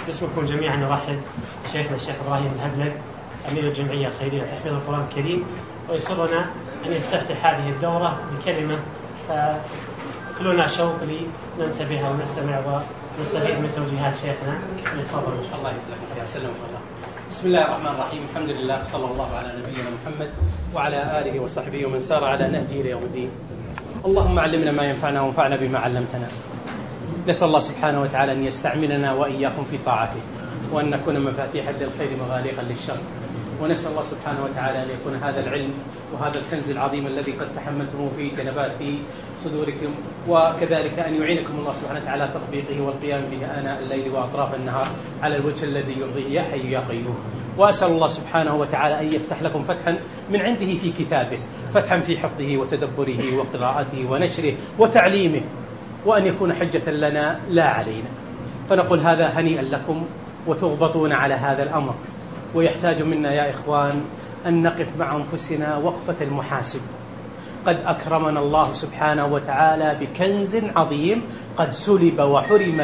باسمكم جميعا نرحب بشيخنا الشيخ إبراهيم الهبلج أمير الجمعية الخيرية لتحفيظ القرآن الكريم، ويسرنا أن يستفتح هذه الدورة بكلمة كلنا شوق لننتبه ونستمع ونستفيد من توجيهات شيخنا. تفضل إن شاء الله. يجزاك خير. سلم الله. بسم الله الرحمن الرحيم. الحمد لله صلى الله على نبينا محمد وعلى آله وصحبه ومن سار على نهجه إلى يوم الدين. اللهم علمنا ما ينفعنا وانفعنا بما علمتنا. نسأل الله سبحانه وتعالى أن يستعملنا وإياكم في طاعته، وأن نكون مفاتيحا للخير مغاليقا للشر. ونسأل الله سبحانه وتعالى أن يكون هذا العلم وهذا الكنز العظيم الذي قد تحملتموه في جنبات في صدوركم، وكذلك أن يعينكم الله سبحانه وتعالى تطبيقه والقيام به آناء الليل وأطراف النهار على الوجه الذي يرضيه يا حي يا قيوم. وأسأل الله سبحانه وتعالى أن يفتح لكم فتحا من عنده في كتابه، فتحا في حفظه وتدبره وقراءته ونشره وتعليمه، وأن يكون حجة لنا لا علينا. فنقول هذا هنيئا لكم وتغبطون على هذا الأمر. ويحتاج منا يا إخوان أن نقف مع أنفسنا وقفة المحاسب. قد أكرمنا الله سبحانه وتعالى بكنز عظيم قد سلب وحرم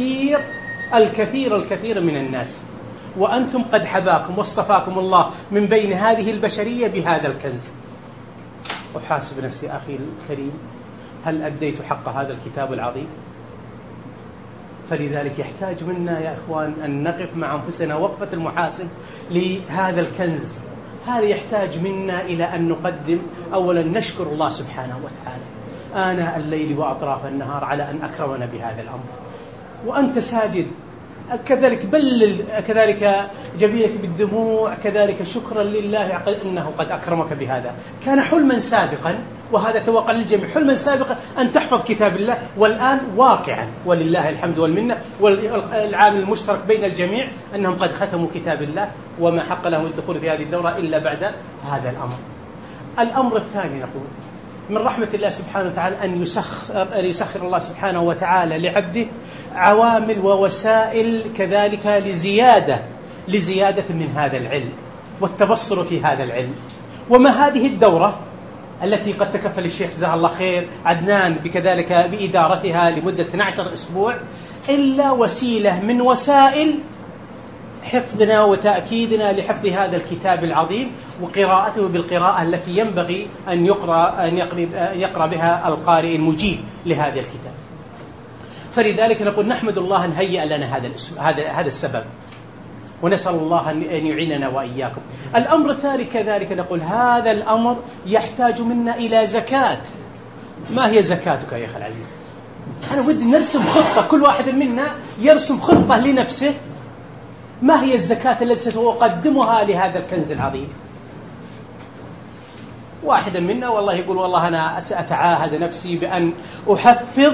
الكثير من الناس، وأنتم قد حباكم واصطفاكم الله من بين هذه البشرية بهذا الكنز. أحاسب نفسي أخي الكريم، هل أديت حق هذا الكتاب العظيم؟ فلذلك يحتاج منا يا إخوان أن نقف مع أنفسنا وقفة المحاسب لهذا الكنز. هذا يحتاج منا إلى أن نقدم أولا نشكر الله سبحانه وتعالى آناء الليل وأطراف النهار على أن أكرمنا بهذا الأمر. وأنت ساجد كذلك كذلك جبينك بالدموع، كذلك شكرا لله إنه قد أكرمك بهذا. كان حلما سابقا، وهذا توقع للجميع، حلما سابقا أن تحفظ كتاب الله، والآن واقعا ولله الحمد والمنة. والعامل المشترك بين الجميع أنهم قد ختموا كتاب الله، وما حق لهم الدخول في هذه الدورة إلا بعد هذا الأمر. الأمر الثاني نقول من رحمة الله سبحانه وتعالى أن يسخر الله سبحانه وتعالى لعبده عوامل ووسائل كذلك لزيادة من هذا العلم والتبصر في هذا العلم. وما هذه الدورة التي قد تكفل الشيخ جزاه الله خير عدنان بكذلك بإدارتها لمدة 12 أسبوع إلا وسيلة من وسائل حفظنا وتأكيدنا لحفظ هذا الكتاب العظيم وقراءته بالقراءة التي ينبغي أن يقرأ بها القارئ المجيب لهذا الكتاب. فلذلك نقول نحمد الله أن هيأ لنا هذا السبب، ونسأل الله أن يعيننا وإياكم. الأمر الثاني كذلك نقول هذا الأمر يحتاج منا إلى زكاة. ما هي زكاتك يا أخي العزيز؟ أنا ودي نرسم خطة، كل واحد منا يرسم خطة لنفسه. ما هي الزكاة التي سأقدمها لهذا الكنز العظيم؟ واحد منا والله يقول والله أنا سأتعاهد نفسي بأن أحفظ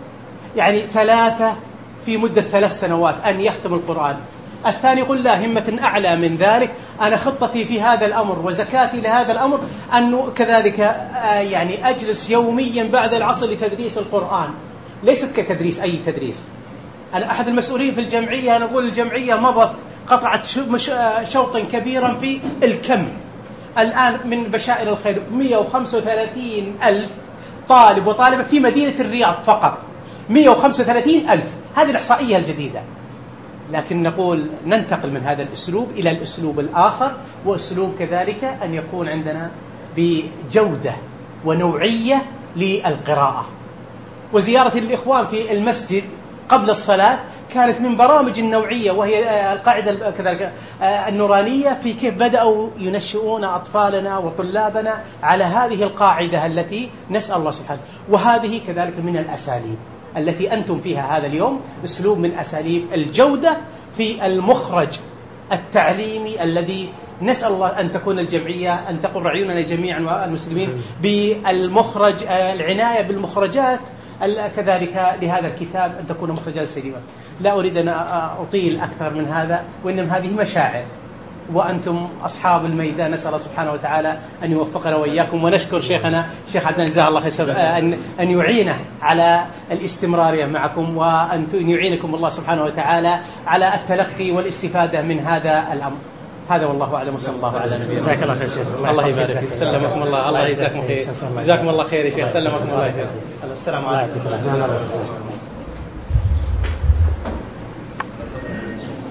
3 في مدة 3 سنوات أن يختم القرآن. الثاني يقول لا، همة أعلى من ذلك، أنا خطتي في هذا الأمر وزكاتي لهذا الأمر أنه كذلك أجلس يوميا بعد العصر لتدريس القرآن. ليست كتدريس أي تدريس. أنا أحد المسؤولين في الجمعية، نقول الجمعية مضت قطعت شوطا كبيرا في الكم. الآن من بشائر الخير 135,000 طالب وطالبة في مدينة الرياض فقط، 135,000. هذه الإحصائية الجديدة. لكن نقول ننتقل من هذا الأسلوب إلى الأسلوب الآخر، وأسلوب كذلك أن يكون عندنا بجودة ونوعية للقراءة. وزيارة الإخوان في المسجد قبل الصلاة كانت من برامج النوعية، وهي القاعدة كذلك النورانية في كيف بدأوا ينشئون أطفالنا وطلابنا على هذه القاعدة التي نسأل الله سبحانه. وهذه كذلك من الأساليب التي أنتم فيها هذا اليوم، أسلوب من أساليب الجودة في المخرج التعليمي الذي نسأل الله أن تكون الجمعية أن تقر عيوننا جميعا والمسلمين بالمخرج، العناية بالمخرجات كذلك لهذا الكتاب أن تكون مخرجات سليمة. لا أريد أن أطيل أكثر من هذا، وإنما هذه مشاعر، وأنتم أصحاب الميدان. نسأل الله سبحانه وتعالى أن يوفقنا وإياكم، ونشكر شيخنا الشيخ عدنان جزاه الله خير أن يعينه على الاستمرارية معكم، وأن يعينكم الله سبحانه وتعالى على التلقي والاستفادة من هذا الأمر. هذا والله أعلم، وصلى الله على نبينا. جزاك الله خير شيخ. الله يبارك فيك. سلمكم الله. الله يجزاكم خير. جزاكم الله خير يا شيخ. سلمكم الله خير. السلام عليكم.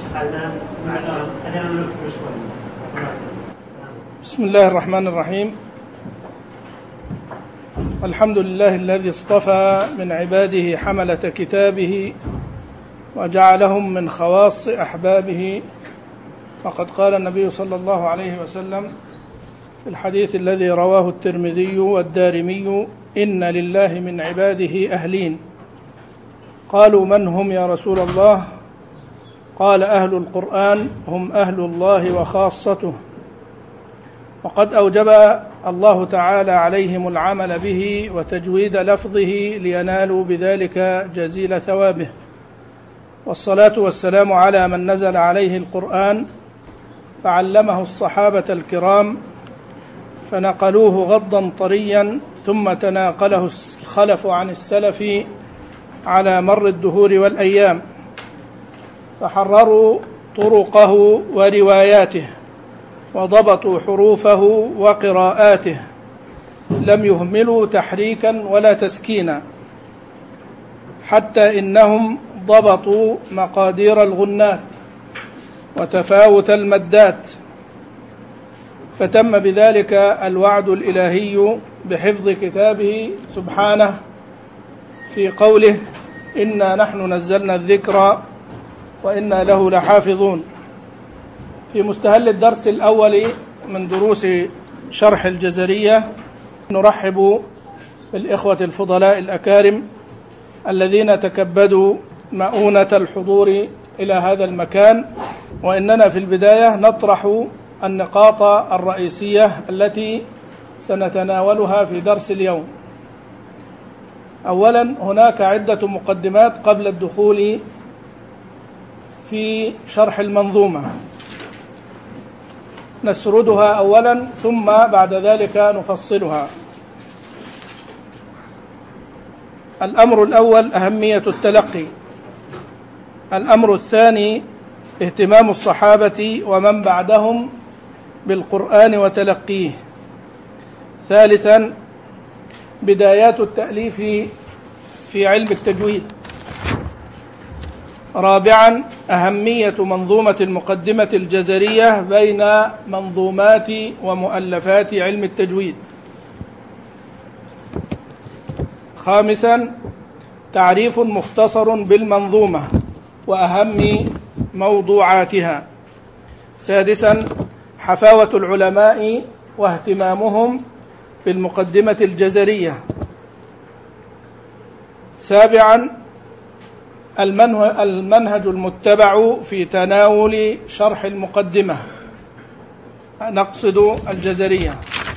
بسم الله الرحمن الرحيم. الحمد لله الذي اصطفى من عباده حملة كتابه وجعلهم من خواص أحبابه، وقد قال النبي صلى الله عليه وسلم في الحديث الذي رواه الترمذي والدارمي: إن لله من عباده أهلين. قالوا: من هم يا رسول الله؟ قال: أهل القرآن هم أهل الله وخاصته، وقد أوجب الله تعالى عليهم العمل به وتجويد لفظه لينالوا بذلك جزيل ثوابه. والصلاة والسلام على من نزل عليه القرآن فعلمه الصحابة الكرام فنقلوه غضا طريا، ثم تناقله الخلف عن السلف على مر الدهور والأيام، فحرروا طرقه ورواياته وضبطوا حروفه وقراءاته، لم يهملوا تحريكا ولا تسكينا، حتى إنهم ضبطوا مقادير الغنات وتفاوت المدات، فتم بذلك الوعد الإلهي بحفظ كتابه سبحانه في قوله: إنا نحن نزلنا الذكر وإنا له لحافظون. في مستهل الدرس الأول من دروس شرح الجزرية نرحب بالإخوة الفضلاء الأكارم الذين تكبدوا مؤونة الحضور إلى هذا المكان، وإننا في البداية نطرح النقاط الرئيسية التي سنتناولها في درس اليوم. أولا، هناك عدة مقدمات قبل الدخول في شرح المنظومة نسردها أولا، ثم بعد ذلك نفصلها. الأمر الأول أهمية التلقي. الأمر الثاني اهتمام الصحابة ومن بعدهم بالقرآن وتلقيه. ثالثا بدايات التأليف في علم التجويد. رابعا أهمية منظومة المقدمة الجزرية بين منظومات ومؤلفات علم التجويد. خامسا تعريف مختصر بالمنظومة وأهم موضوعاتها. سادسا حفاوة العلماء واهتمامهم بالمقدمة الجزرية. سابعا المنهج المتبع في تناول شرح المقدمة، نقصد الجزرية.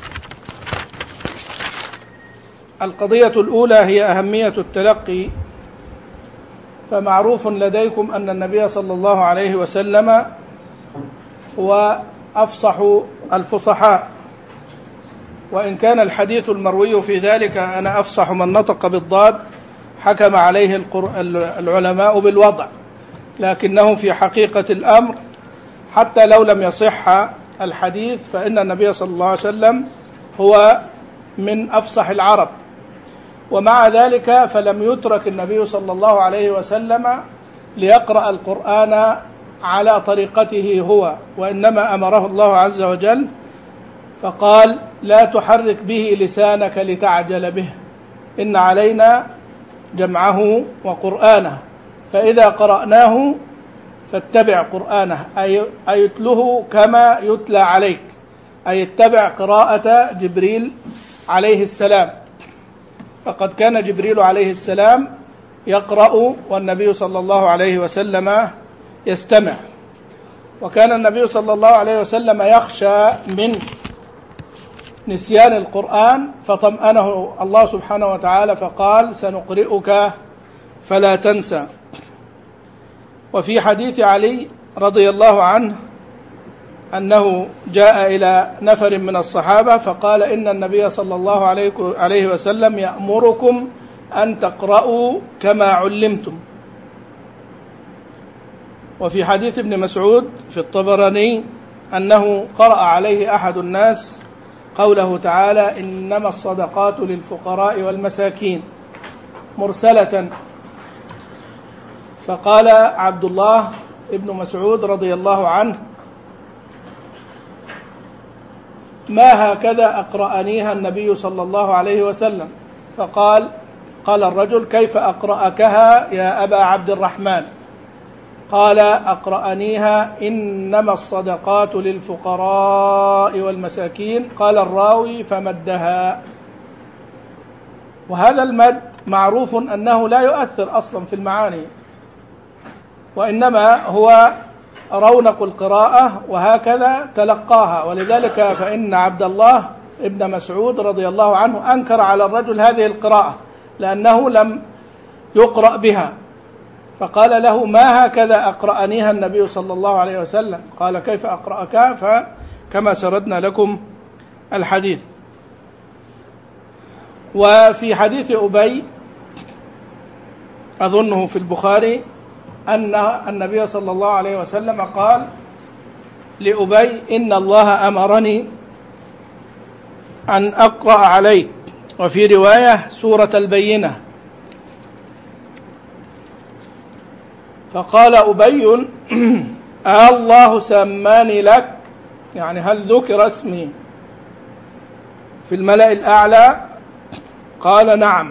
القضية الأولى هي أهمية التلقي. فمعروف لديكم أن النبي صلى الله عليه وسلم هو أفصح الفصحاء، وإن كان الحديث المروي في ذلك أنا أفصح من نطق بالضاد حكم عليه العلماء بالوضع، لكنه في حقيقة الأمر حتى لو لم يصح الحديث فإن النبي صلى الله عليه وسلم هو من أفصح العرب. ومع ذلك فلم يترك النبي صلى الله عليه وسلم ليقرأ القرآن على طريقته هو، وإنما أمره الله عز وجل فقال: لا تحرك به لسانك لتعجل به، إن علينا جمعه وقرآنه، فإذا قرأناه فاتبع قرآنه، أي يتله كما يتلى عليك، أي اتبع قراءة جبريل عليه السلام. فقد كان جبريل عليه السلام يقرأ والنبي صلى الله عليه وسلم يستمع، وكان النبي صلى الله عليه وسلم يخشى من نسيان القرآن فطمأنه الله سبحانه وتعالى فقال: سنقرئك فلا تنسى. وفي حديث علي رضي الله عنه أنه جاء إلى نفر من الصحابة فقال: إن النبي صلى الله عليه وسلم يأمركم أن تقرأوا كما علمتم. وفي حديث ابن مسعود في الطبراني أنه قرأ عليه أحد الناس قوله تعالى: إنما الصدقات للفقراء والمساكين، مرسلة، فقال عبد الله: ابن مسعود رضي الله عنه: ما هكذا أقرأنيها النبي صلى الله عليه وسلم. فقال الرجل: كيف أقرأكها يا أبا عبد الرحمن؟ قال: أقرأنيها إنما الصدقات للفقراء والمساكين. قال الراوي: فمدها. وهذا المد معروف أنه لا يؤثر أصلا في المعاني، وإنما هو رونق القراءة وهكذا تلقاها. ولذلك فإن عبد الله ابن مسعود رضي الله عنه أنكر على الرجل هذه القراءة لأنه لم يقرأ بها، فقال له: ما هكذا أقرأنيها النبي صلى الله عليه وسلم؟ قال: كيف أقرأك؟ فكما سردنا لكم الحديث. وفي حديث أبي أظنه في البخاري أن النبي صلى الله عليه وسلم قال لأبي: إن الله أمرني أن أقرأ عليك. وفي رواية: سورة البينة. فقال أبي: الله سماني لك؟ يعني هل ذكر اسمي في الملأ الأعلى؟ قال: نعم.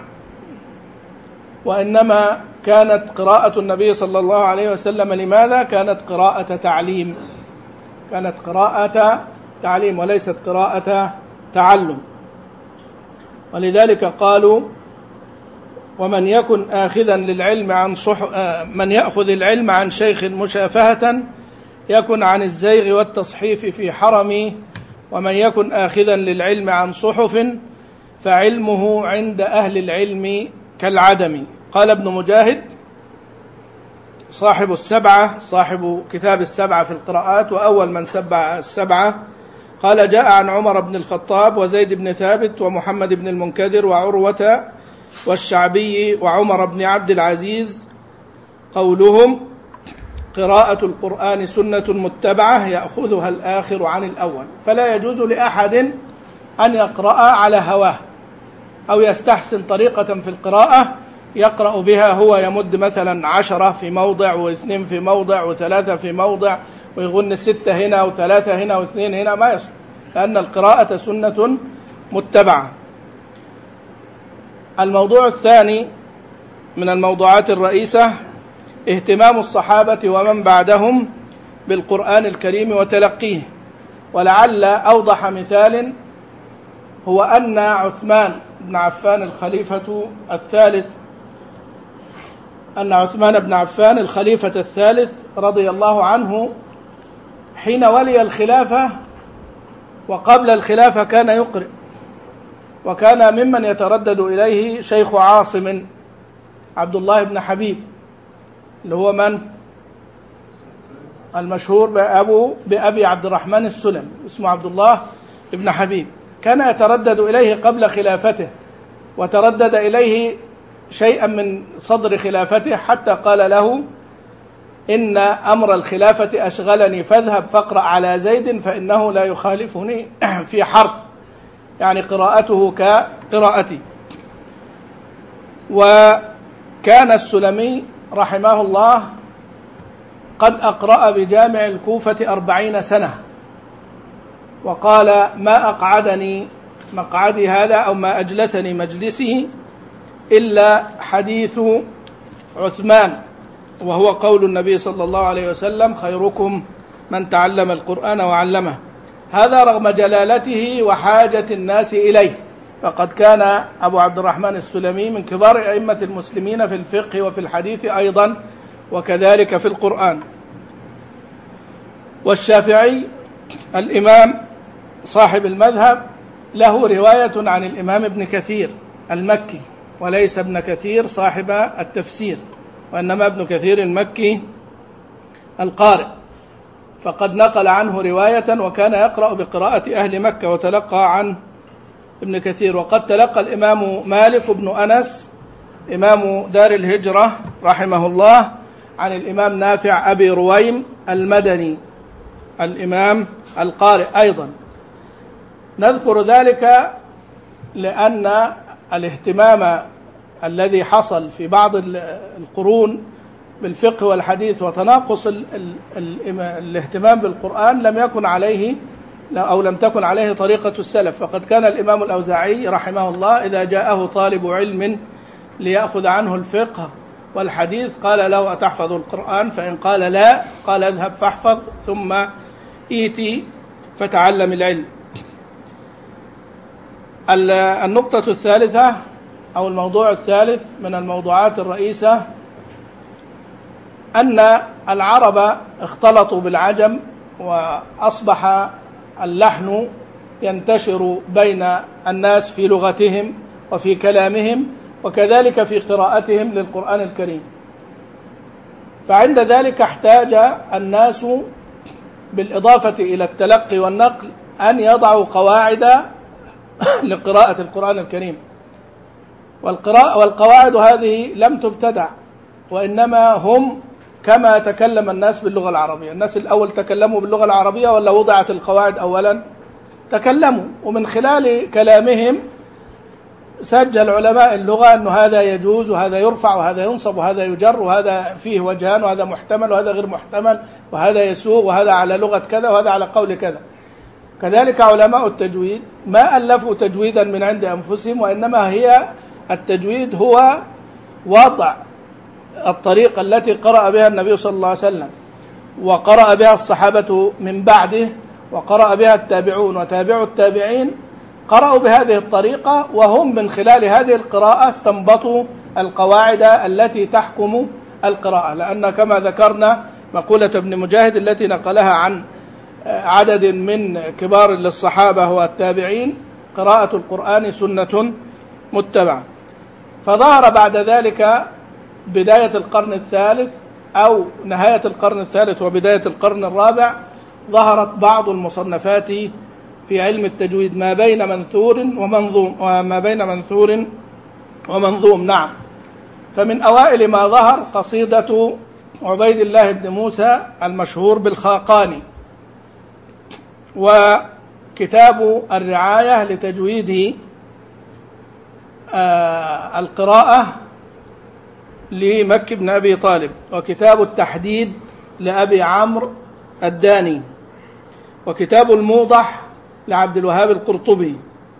وإنما كانت قراءة النبي صلى الله عليه وسلم لماذا؟ كانت قراءة تعليم، كانت قراءة تعليم وليست قراءة تعلم. ولذلك قالوا: ومن يكن آخذا للعلم عن من يأخذ العلم عن شيخ مشافهة يكن عن الزيغ والتصحيف في حرمي، ومن يكن آخذا للعلم عن صحف فعلمه عند أهل العلم كالعدم. قال ابن مجاهد صاحب السبعة، صاحب كتاب السبعة في القراءات وأول من سبع السبعة، قال: جاء عن عمر بن الخطاب وزيد بن ثابت ومحمد بن المنكدر وعروة والشعبي وعمر بن عبد العزيز قولهم: قراءة القرآن سنة متبعة يأخذها الآخر عن الأول، فلا يجوز لأحد أن يقرأ على هواه أو يستحسن طريقة في القراءة يقرأ بها هو، يمد مثلا 10 في موضع و2 في موضع و3 في موضع ويغن 6 هنا و3 هنا و2 هنا، ما يصح، لأن القراءة سنة متبعة. الموضوع الثاني من الموضوعات الرئيسة اهتمام الصحابة ومن بعدهم بالقرآن الكريم وتلقيه. ولعل أوضح مثال هو أن عثمان بن عفان الخليفة الثالث رضي الله عنه حين ولي الخلافة وقبل الخلافة كان يقرئ، وكان ممن يتردد إليه شيخ عاصم عبد الله بن حبيب، اللي هو من؟ المشهور بأبي عبد الرحمن السلمي، اسمه عبد الله بن حبيب. كان يتردد إليه قبل خلافته، وتردد إليه شيئا من صدر خلافته، حتى قال له: إن أمر الخلافة أشغلني، فاذهب فاقرأ على زيد فإنه لا يخالفني في حرف، يعني قراءته كقراءتي. وكان السلمي رحمه الله قد أقرأ بجامع الكوفة 40 سنة، وقال: ما أقعدني مقعدي هذا أو ما أجلسني مجلسي إلا حديث عثمان، وهو قول النبي صلى الله عليه وسلم: خيركم من تعلم القرآن وعلمه. هذا رغم جلالته وحاجة الناس إليه، فقد كان أبو عبد الرحمن السلمي من كبار أئمة المسلمين في الفقه وفي الحديث أيضا، وكذلك في القرآن. والشافعي الإمام صاحب المذهب له رواية عن الإمام ابن كثير المكي، وليس ابن كثير صاحب التفسير، وإنما ابن كثير المكي القارئ، فقد نقل عنه رواية، وكان يقرأ بقراءة أهل مكة وتلقى عن ابن كثير. وقد تلقى الإمام مالك بن أنس إمام دار الهجرة رحمه الله عن الإمام نافع أبي رويم المدني الإمام القارئ أيضا. نذكر ذلك لأن الاهتمام الذي حصل في بعض القرون بالفقه والحديث وتناقص الاهتمام بالقرآن لم يكن عليه أو لم تكن عليه طريقة السلف. فقد كان الإمام الأوزاعي رحمه الله إذا جاءه طالب علم ليأخذ عنه الفقه والحديث قال له: أتحفظ القرآن؟ فإن قال لا قال: اذهب فاحفظ ثم إيتي فتعلم العلم. النقطة الثالثة أو الموضوع الثالث من الموضوعات الرئيسة أن العرب اختلطوا بالعجم، وأصبح اللحن ينتشر بين الناس في لغتهم وفي كلامهم وكذلك في قراءتهم للقرآن الكريم. فعند ذلك احتاج الناس بالإضافة إلى التلقي والنقل أن يضعوا قواعد لقراءة القرآن الكريم. والقواعد هذه لم تبتدع، وإنما هم كما تكلم الناس باللغة العربية. الناس الأول تكلموا باللغة العربية ولا وضعت القواعد أولا؟ تكلموا، ومن خلال كلامهم سجل علماء اللغة أنه هذا يجوز وهذا يرفع وهذا ينصب وهذا يجر وهذا فيه وجهان وهذا محتمل وهذا غير محتمل وهذا يسوغ وهذا على لغة كذا وهذا على قول كذا. كذلك علماء التجويد ما ألفوا تجويدا من عند أنفسهم، وإنما هي التجويد هو وضع الطريقة التي قرأ بها النبي صلى الله عليه وسلم وقرأ بها الصحابة من بعده وقرأ بها التابعون وتابعوا التابعين، قرأوا بهذه الطريقة، وهم من خلال هذه القراءة استنبطوا القواعد التي تحكم القراءة. لأن كما ذكرنا مقولة ابن مجاهد التي نقلها عن عدد من كبار للصحابة والتابعين: قراءة القرآن سنة متبعة. فظهر بعد ذلك بداية القرن الثالث أو نهاية القرن الثالث وبداية القرن الرابع ظهرت بعض المصنفات في علم التجويد ما بين منثور ومنظوم. نعم. فمن أوائل ما ظهر قصيدة عبيد الله بن موسى المشهور بالخاقاني، وكتاب الرعاية لتجويد القراءة لمكي بن أبي طالب، وكتاب التحديد لأبي عمرو الداني، وكتاب الموضح لعبد الوهاب القرطبي.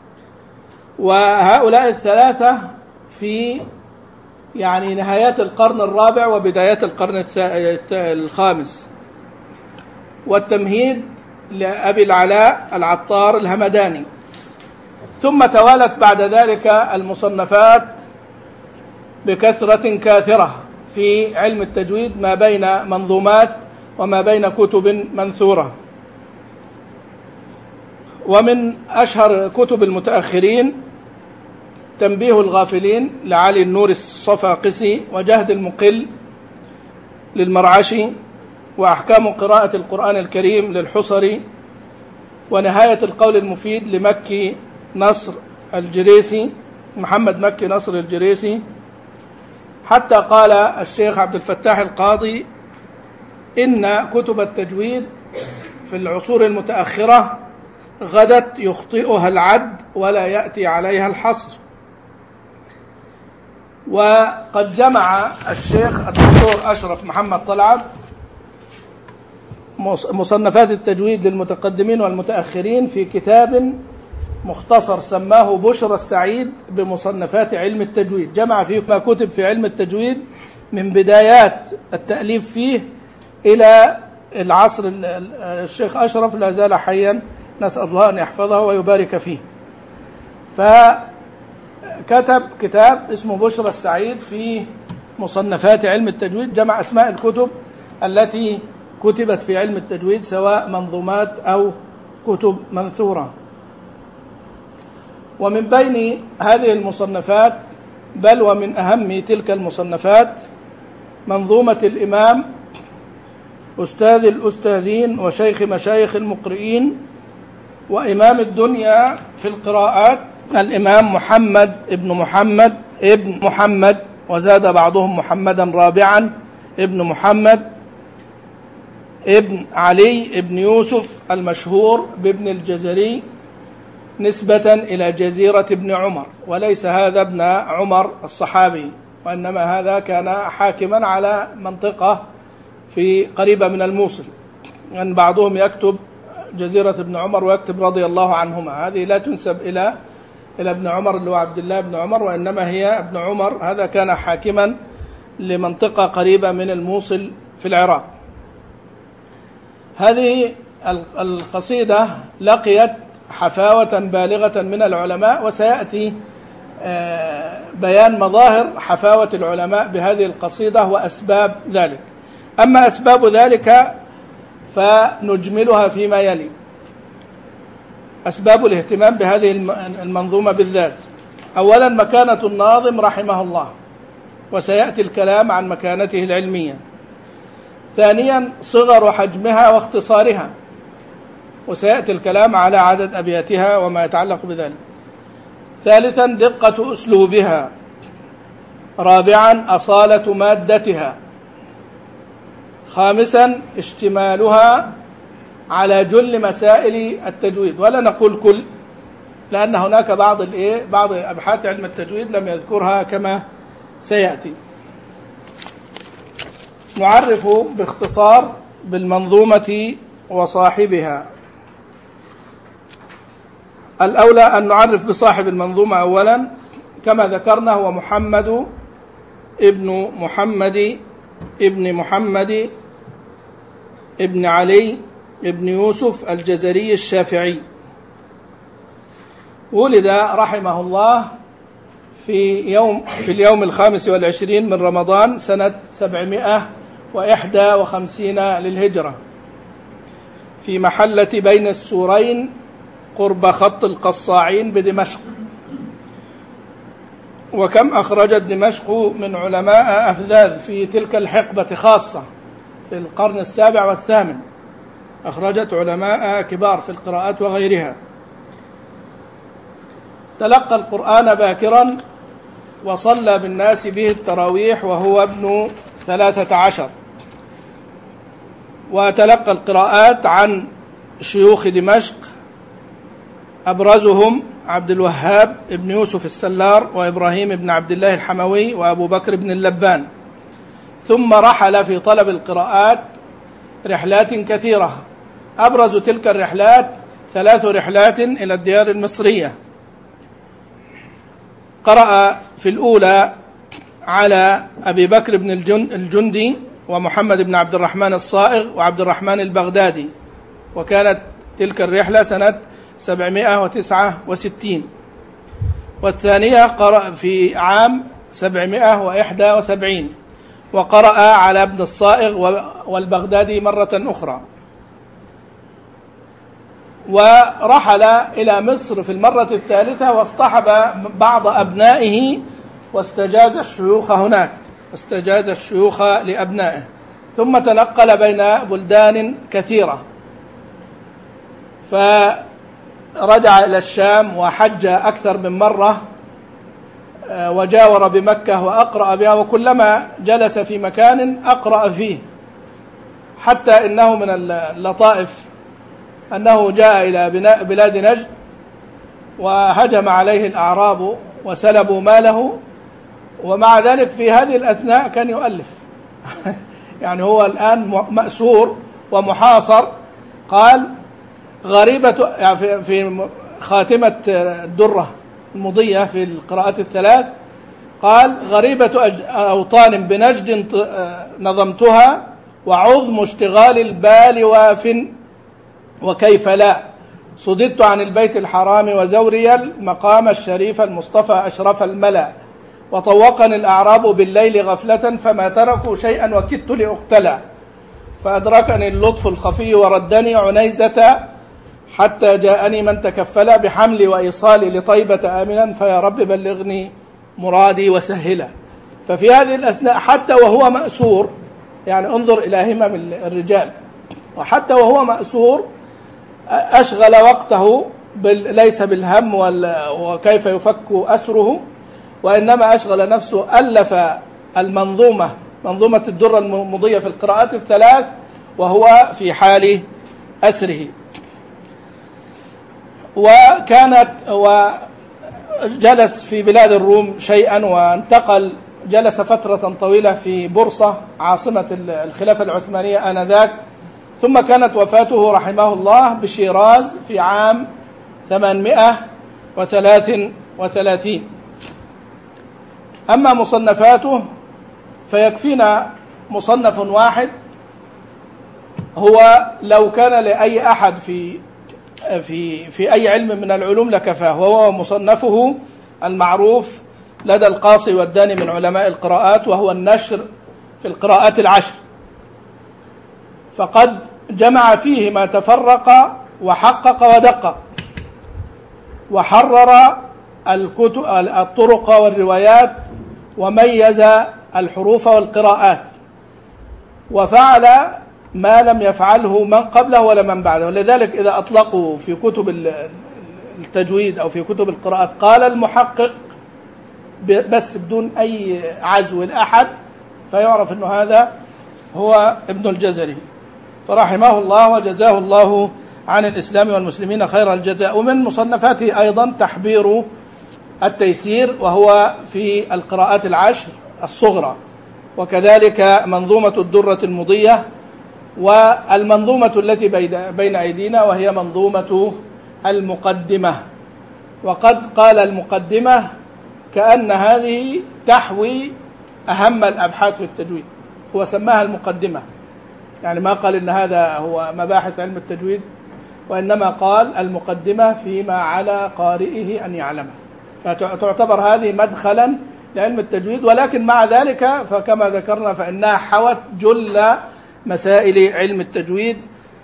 وهؤلاء الثلاثة في نهايات القرن الرابع وبدايات القرن الخامس. والتمهيد لأبي العلاء العطار الهمداني. ثم توالت بعد ذلك المصنفات بكثرة كاثرة في علم التجويد ما بين منظومات وما بين كتب منثورة. ومن أشهر كتب المتأخرين تنبيه الغافلين لعلي النور الصفاقسي، وجهد المقل للمرعشي، وأحكام قراءة القرآن الكريم للحصري، ونهاية القول المفيد لمكي نصر الجريسي، محمد مكي نصر الجريسي. حتى قال الشيخ عبد الفتاح القاضي إن كتب التجويد في العصور المتأخرة غدت يخطئها العد ولا يأتي عليها الحصر. وقد جمع الشيخ الدكتور أشرف محمد طلعت مصنفات التجويد للمتقدمين والمتأخرين في كتاب مختصر سماه بشرى السعيد بمصنفات علم التجويد. جمع فيه ما كتب في علم التجويد من بدايات التأليف فيه إلى العصر. الشيخ أشرف لا زال حيا، نسأل الله أن يحفظه ويبارك فيه. فكتب كتاب اسمه بشرى السعيد في مصنفات علم التجويد، جمع أسماء الكتب التي كتبت في علم التجويد سواء منظومات أو كتب منثورة. ومن بين هذه المصنفات بل ومن أهم تلك المصنفات منظومة الإمام أستاذ الأستاذين وشيخ مشايخ المقرئين وإمام الدنيا في القراءات، الإمام محمد ابن محمد وزاد بعضهم محمدا رابعا ابن محمد ابن علي ابن يوسف المشهور بابن الجزري نسبة إلى جزيرة ابن عمر، وليس هذا ابن عمر الصحابي، وإنما هذا كان حاكما على منطقة في قريبة من الموصل، يعني بعضهم يكتب جزيرة ابن عمر ويكتب رضي الله عنهما، هذه لا تنسب إلى ابن عمر اللي هو عبد الله بن عمر، وإنما هي ابن عمر هذا كان حاكما لمنطقة قريبة من الموصل في العراق. هذه القصيدة لقيت حفاوة بالغة من العلماء، وسيأتي بيان مظاهر حفاوة العلماء بهذه القصيدة وأسباب ذلك. أما أسباب ذلك فنجملها فيما يلي. أسباب الاهتمام بهذه المنظومة بالذات: أولا مكانة الناظم رحمه الله، وسيأتي الكلام عن مكانته العلمية. ثانيا صغر حجمها واختصارها، وسيأتي الكلام على عدد أبياتها وما يتعلق بذلك. ثالثا دقة أسلوبها. رابعا أصالة مادتها. خامسا اشتمالها على جل مسائل التجويد، ولا نقول كل، لأن هناك بعض أبحاث علم التجويد لم يذكرها كما سيأتي. نعرف باختصار بالمنظومة وصاحبها. الأولى أن نعرف بصاحب المنظومة أولا، كما ذكرنا هو محمد ابن محمد ابن محمد ابن علي ابن يوسف الجزري الشافعي. ولد رحمه الله في اليوم 25 من رمضان سنة 751 للهجرة في محلة بين السورين قرب خط القصاعين بدمشق. وكم أخرجت دمشق من علماء أفذاذ في تلك الحقبة خاصة في القرن السابع والثامن، أخرجت علماء كبار في القراءات وغيرها. تلقى القرآن باكرا وصلى بالناس به التراويح وهو ابن 13، وتلقى القراءات عن شيوخ دمشق أبرزهم عبد الوهاب ابن يوسف السلار وإبراهيم ابن عبد الله الحموي وأبو بكر بن اللبان. ثم رحل في طلب القراءات رحلات كثيرة، أبرز تلك الرحلات 3 رحلات إلى الديار المصرية. قرأ في الأولى على أبي بكر بن الجندي ومحمد بن عبد الرحمن الصائغ وعبد الرحمن البغدادي، وكانت تلك الرحلة سنة 769. والثانية قرأ في عام 771 وقرأ على ابن الصائغ والبغدادي مرة أخرى. ورحل إلى مصر في المرة الثالثة واصطحب بعض أبنائه واستجاز الشيوخ هناك، استجاز الشيوخ لأبنائه. ثم تنقل بين بلدان كثيرة، فرجع إلى الشام وحج أكثر من مرة وجاور بمكة وأقرأ بها، وكلما جلس في مكان أقرأ فيه، حتى إنه من اللطائف أنه جاء إلى بلاد نجد وهجم عليه الأعراب وسلبوا ماله، ومع ذلك في هذه الأثناء كان يؤلف يعني هو الآن مأسور ومحاصر. قال غريبة، يعني في خاتمة الدرة المضية في القراءات الثلاث، قال غريبة أوطان بنجد نظمتها وعظم اشتغال البال واف، وكيف لا صددت عن البيت الحرام وزوري المقام الشريف المصطفى أشرف الملا، وطوقني الأعراب بالليل غفلة فما تركوا شيئا وكدت لأقتلى، فأدركني اللطف الخفي وردني عنيزة حتى جاءني من تكفل بحملي وإيصالي لطيبة آمنا، فيا رب بلغني مرادي وسهلا. ففي هذه الأثناء حتى وهو مأسور، يعني انظر إلى همم الرجال، وحتى وهو مأسور أشغل وقته ليس بالهم وكيف يفك أسره، وإنما أشغل نفسه، ألف منظومة الدرة المضية في القراءات الثلاث وهو في حال أسره. وجلس في بلاد الروم شيئا، وانتقل جلس فترة طويلة في بورصة عاصمة الخلافة العثمانية آنذاك، ثم كانت وفاته رحمه الله بشيراز في عام 833. أما مصنفاته فيكفينا مصنف واحد، هو لو كان لأي أحد في أي علم من العلوم لكفاه، وهو مصنفه المعروف لدى القاصي والداني من علماء القراءات، وهو النشر في القراءات العشر. فقد جمع فيه ما تفرق وحقق ودقق، وحرر الطرق والروايات، وميز الحروف والقراءات، وفعل ما لم يفعله من قبله ولا من بعده. ولذلك إذا أطلقوا في كتب التجويد أو في كتب القراءات قال المحقق بس بدون أي عزو لأحد، فيعرف أنه هذا هو ابن الجزري، فرحمه الله وجزاه الله عن الإسلام والمسلمين خير الجزاء. ومن مصنفاته أيضا تحبير التيسير، وهو في القراءات العشر الصغرى، وكذلك منظومة الدرة المضية، والمنظومة التي بين أيدينا وهي منظومة المقدمة. وقد قال المقدمة كأن هذه تحوي أهم الأبحاث في التجويد، هو سماها المقدمة، يعني ما قال إن هذا هو مباحث علم التجويد، وإنما قال المقدمة فيما على قارئه أن يعلمه، فتعتبر هذه مدخلا لعلم التجويد. ولكن مع ذلك فكما ذكرنا فإنها حوت جل مسائل علم التجويد.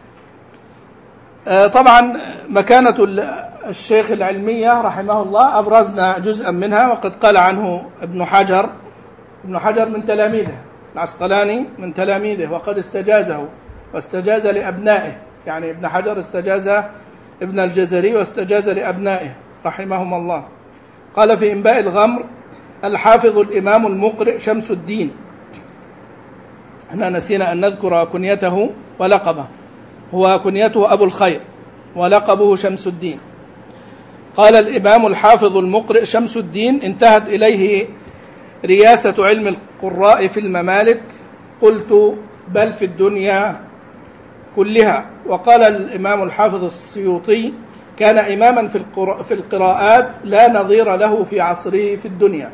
طبعا مكانة الشيخ العلمية رحمه الله أبرزنا جزءا منها، وقد قال عنه ابن حجر من تلاميذه، العسقلاني من تلاميذه، وقد استجازه واستجاز لأبنائه، يعني ابن حجر استجاز ابن الجزري واستجاز لأبنائه رحمهم الله. قال في إنباء الغمر: الحافظ الإمام المقرئ شمس الدين. احنا نسينا أن نذكر كنيته ولقبه، هو كنيته أبو الخير ولقبه شمس الدين. قال الإمام الحافظ المقرئ شمس الدين: انتهت إليه رياسة علم القراء في الممالك، قلت بل في الدنيا كلها. وقال الإمام الحافظ السيوطي: كان إماما في القراءات لا نظير له في عصره في الدنيا.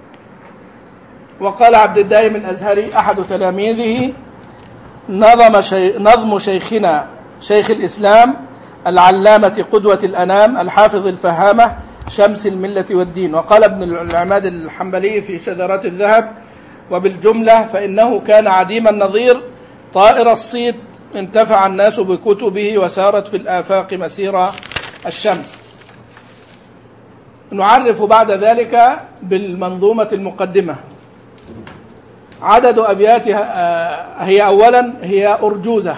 وقال عبد الدائم الأزهري أحد تلاميذه: نظم شيخنا شيخ الإسلام العلامة قدوة الأنام الحافظ الفهامة شمس الملة والدين. وقال ابن العماد الحنبلي في شذرات الذهب: وبالجملة فإنه كان عديم النظير طائر الصيت، انتفع الناس بكتبه وسارت في الآفاق مسير الشمس. نعرف بعد ذلك بالمنظومة المقدمة. عدد أبياتها هي أولا هي أرجوزة،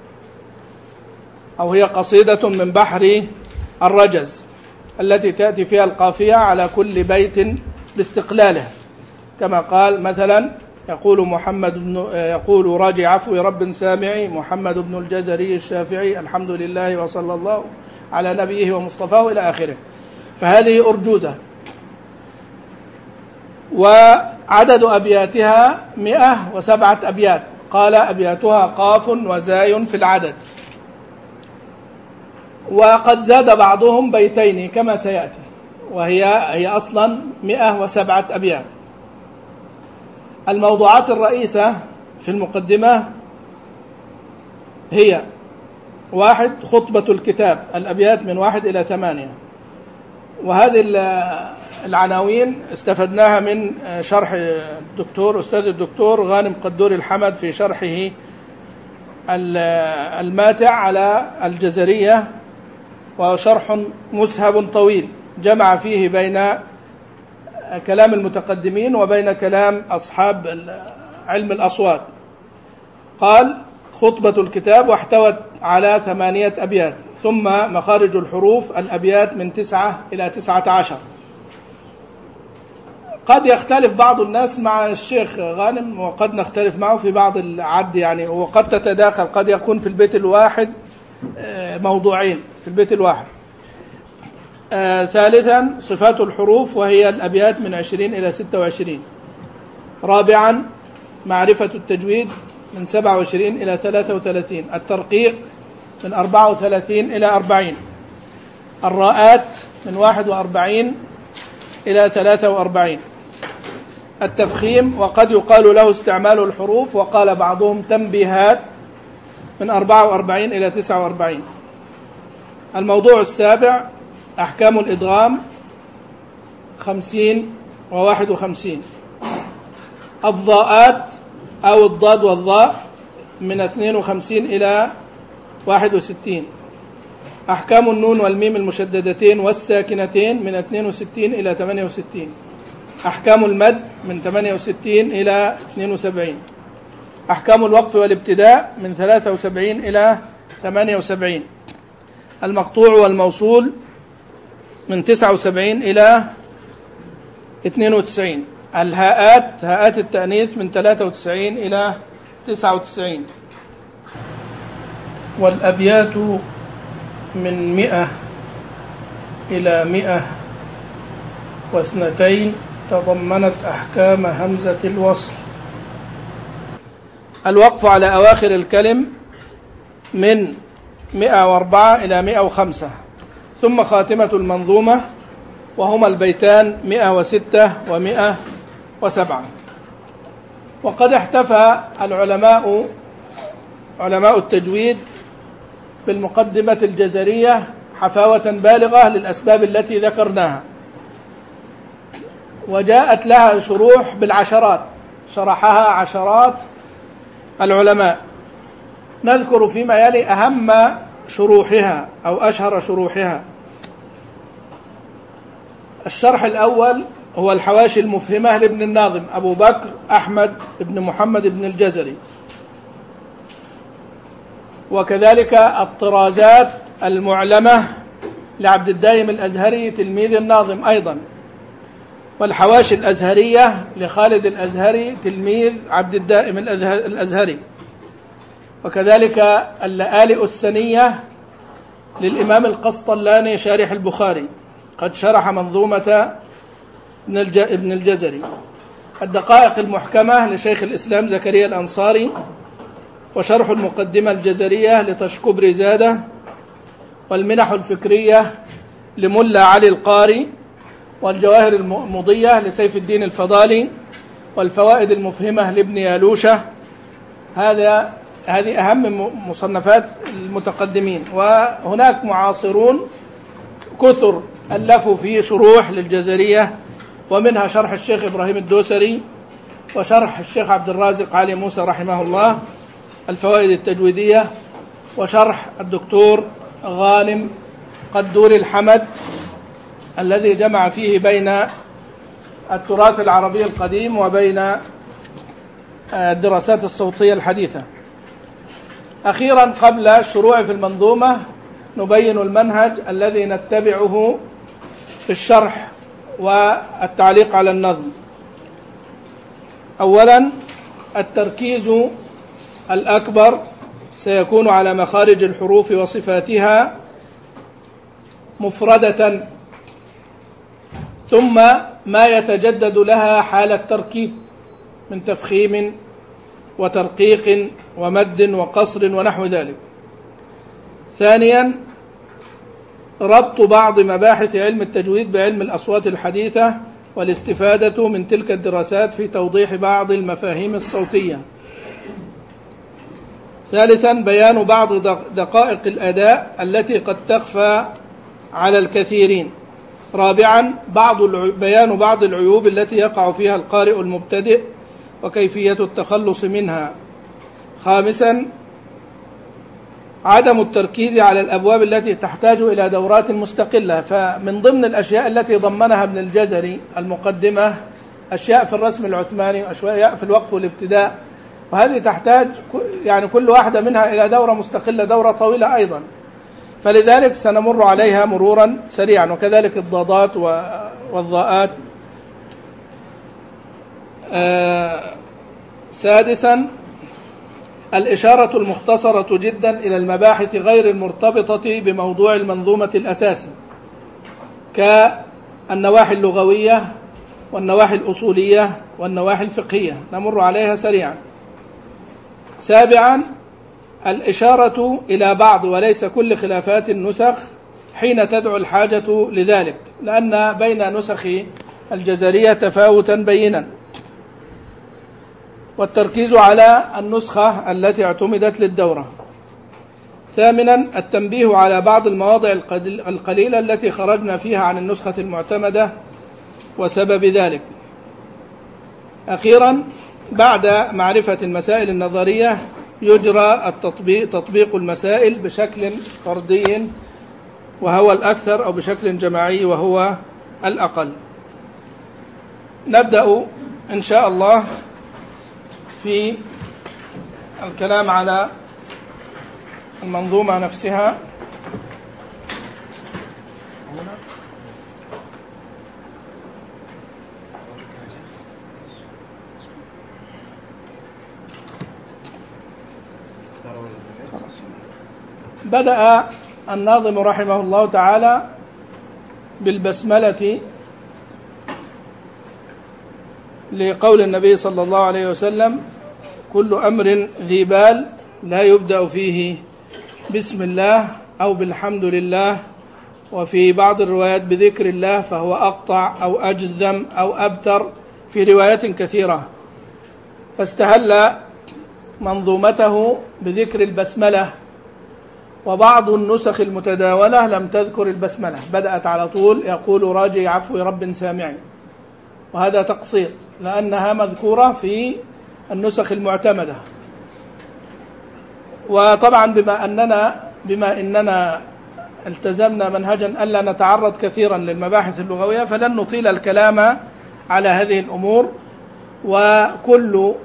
أو هي قصيدة من بحر الرجز، التي تأتي فيها القافية على كل بيت باستقلاله، كما قال مثلا يقول راجي عفو رب سامعي محمد بن الجزري الشافعي الحمد لله وصلى الله على نبيه ومصطفاه إلى آخره. فهذه أرجوزة. وعدد أبياتها 107 أبيات، قال أبياتها قاف وزاي في العدد، وقد زاد بعضهم بيتين كما سيأتي، وهي أصلا 107 أبيات. الموضوعات الرئيسة في المقدمة هي: 1. خطبة الكتاب، الأبيات من 1 إلى 8. وهذه العناوين استفدناها من شرح أستاذ الدكتور غانم قدور الحمد في شرحه الماتع على الجزرية، وشرح مسهب طويل جمع فيه بين كلام المتقدمين وبين كلام أصحاب علم الأصوات. قال: خطبة الكتاب، واحتوت على 8 أبيات. ثم مخارج الحروف، الأبيات من 9 إلى 19. قد يختلف بعض الناس مع الشيخ غانم، وقد نختلف معه في بعض العد، يعني وقد تتداخل، قد يكون في البيت الواحد موضوعين في البيت الواحد. ثالثا صفات الحروف، وهي الأبيات من 20 إلى 26. رابعا معرفة التجويد من 27 إلى 33. الترقيق من 34 إلى 40. الراءات من 41 إلى 43. التفخيم وقد يقال له استعمال الحروف، وقال بعضهم تنبيهات، من 44 إلى 49. الموضوع السابع أحكام الإدغام 50 و51. الضاءات أو الضاد والضاء من 52 إلى 61. أحكام النون والميم المشددتين والساكنتين من 62 إلى 68. أحكام المد من 68 إلى 72. أحكام الوقف والابتداء من 73 إلى 78. المقطوع والموصول من 79 إلى 92. الهاءات هاءات التأنيث من 93 إلى 99. والأبيات من 100 إلى 102 تضمنت أحكام همزة الوصل. الوقف على أواخر الكلم من 104 إلى 105. ثم خاتمة المنظومة وهما البيتان 106 و107. وقد احتفى علماء التجويد بالمقدمة الجزرية حفاوة بالغة للأسباب التي ذكرناها، وجاءت لها شروح بالعشرات، شرحها عشرات العلماء. نذكر فيما يلي أهم شروحها أو أشهر شروحها. الشرح الأول هو الحواشي المفهمة لابن الناظم أبو بكر أحمد بن محمد بن الجزري، وكذلك الطرازات المعلمة لعبد الدائم الأزهري تلميذ الناظم أيضا، والحواشي الأزهرية لخالد الأزهري تلميذ عبد الدائم الأزهري، وكذلك اللآلئ السنية للإمام القسطلاني شارح البخاري، قد شرح منظومة ابن الجزري. الدقائق المحكمة لشيخ الإسلام زكريا الأنصاري، وشرح المقدمة الجزرية لتشكبري زادة، والمنح الفكرية لملا علي القاري، والجواهر المضية لسيف الدين الفضالي، والفوائد المفهمة لابن يالوشة. هذه أهم مصنفات المتقدمين. وهناك معاصرون كثر ألفوا في شروح للجزرية، ومنها شرح الشيخ إبراهيم الدوسري، وشرح الشيخ عبد الرازق علي موسى رحمه الله الفوائد التجويدية، وشرح الدكتور غانم قدور الحمد الذي جمع فيه بين التراث العربي القديم وبين الدراسات الصوتية الحديثة. أخيرا قبل الشروع في المنظومة نبين المنهج الذي نتبعه في الشرح والتعليق على النظم. أولا التركيز الأكبر سيكون على مخارج الحروف وصفاتها مفردة، ثم ما يتجدد لها حال التركيب من تفخيم وترقيق ومد وقصر ونحو ذلك. ثانيا ربط بعض مباحث علم التجويد بعلم الأصوات الحديثة والاستفادة من تلك الدراسات في توضيح بعض المفاهيم الصوتية. ثالثا بيان بعض دقائق الأداء التي قد تخفى على الكثيرين. رابعا بيان بعض العيوب التي يقع فيها القارئ المبتدئ وكيفية التخلص منها. خامسا عدم التركيز على الأبواب التي تحتاج إلى دورات مستقلة. فمن ضمن الأشياء التي ضمنها ابن الجزري المقدمة أشياء في الرسم العثماني وأشياء في الوقف والابتداء، وهذه تحتاج يعني كل واحدة منها إلى دورة مستقلة، دورة طويلة أيضا، فلذلك سنمر عليها مرورا سريعا. وكذلك الضادات والضاءات. سادسا الإشارة المختصرة جدا إلى المباحث غير المرتبطة بموضوع المنظومة الأساسي، كالنواحي اللغوية والنواحي الأصولية والنواحي الفقهية، نمر عليها سريعا. سابعا الإشارة إلى بعض وليس كل خلافات النسخ حين تدعو الحاجة لذلك، لأن بين نسخ الجزرية تفاوتا بينا، والتركيز على النسخة التي اعتمدت للدورة. ثامنا التنبيه على بعض المواضع القليلة التي خرجنا فيها عن النسخة المعتمدة وسبب ذلك. أخيرا بعد معرفة المسائل النظرية يجرى تطبيق المسائل بشكل فردي وهو الأكثر، أو بشكل جماعي وهو الأقل. نبدأ إن شاء الله في الكلام على المنظومة نفسها. بدأ الناظم رحمه الله تعالى بالبسملة لقول النبي صلى الله عليه وسلم: كل أمر ذي بال لا يبدأ فيه بسم الله أو بالحمد لله، وفي بعض الروايات بذكر الله، فهو أقطع أو أجذم أو أبتر في روايات كثيرة. فاستهل منظومته بذكر البسملة، وبعض النسخ المتداولة لم تذكر البسملة، بدأت على طول يقول: راجي عفو رب سامعي، وهذا تقصير لأنها مذكورة في النسخ المعتمدة. وطبعا بما أننا التزمنا منهجا ألا نتعرض كثيرا للمباحث اللغوية، فلن نطيل الكلام على هذه الأمور. وكل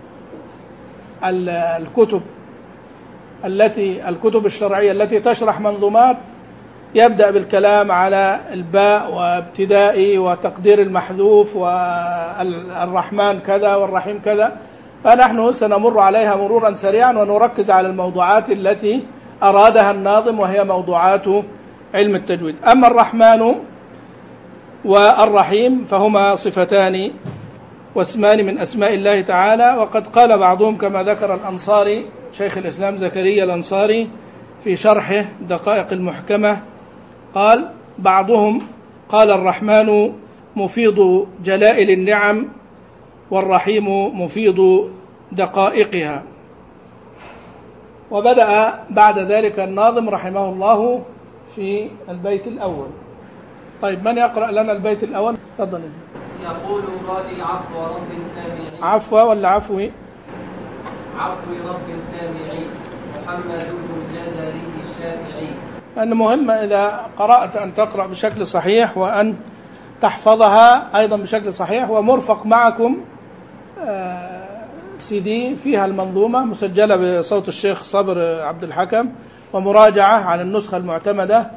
الكتب الشرعية التي تشرح منظومات يبدأ بالكلام على الباء وابتدائي وتقدير المحذوف والرحمن كذا والرحيم كذا، فنحن سنمر عليها مرورا سريعا ونركز على الموضوعات التي أرادها الناظم، وهي موضوعات علم التجويد. أما الرحمن والرحيم فهما صفتان واسمان من أسماء الله تعالى. وقد قال بعضهم كما ذكر الأنصاري شيخ الإسلام زكريا الأنصاري في شرحه دقائق المحكمة، قال بعضهم قال: الرحمن مفيض جلائل النعم، والرحيم مفيض دقائقها. وبدأ بعد ذلك الناظم رحمه الله في البيت الأول. طيب، من يقرأ لنا البيت الأول؟ تفضل. يقول: راجي عفو رب سامعي. عفو ولا عفوي؟ عفو رب سامعي، محمد بن الجزري الشافعي. أن مهم إذا قرأت أن تقرأ بشكل صحيح، وأن تحفظها أيضا بشكل صحيح. ومرفق معكم CD فيها المنظومة مسجلة بصوت الشيخ صبر عبد الحكم، ومراجعة عن النسخة المعتمدة.